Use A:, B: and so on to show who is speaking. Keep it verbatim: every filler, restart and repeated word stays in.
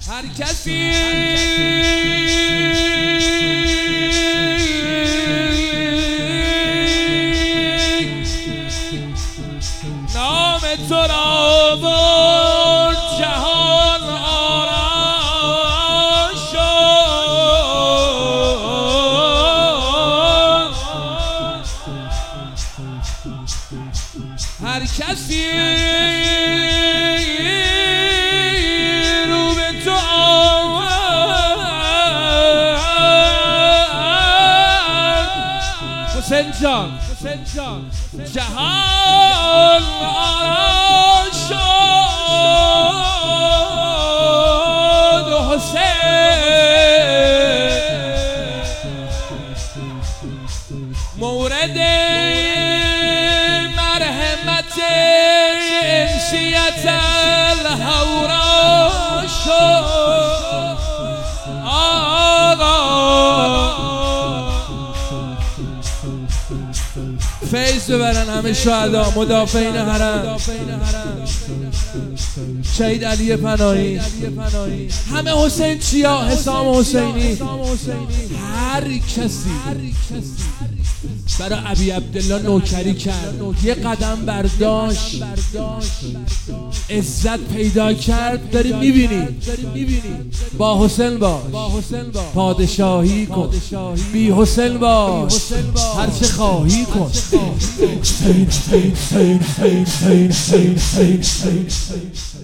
A: هر کسی نام تو را برد جهان آرام شد. هر کسی رو به تو آمد حسین جان جهان آرام شد. حسین مورد مرحمت انسیت الهورا شد. آقا فیض ببرن همه شهدا مدافعین حرم، شهید علی پناهی، همه حسین چیا، حسام حسینی، هر کسی برای ابی عبدالله نوکری کرد، یه قدم برداشت، عزت پیدا کرد. داری میبینی با حسین باش، پادشاهی کن، بی حسین باش، هرچه خواهی کن.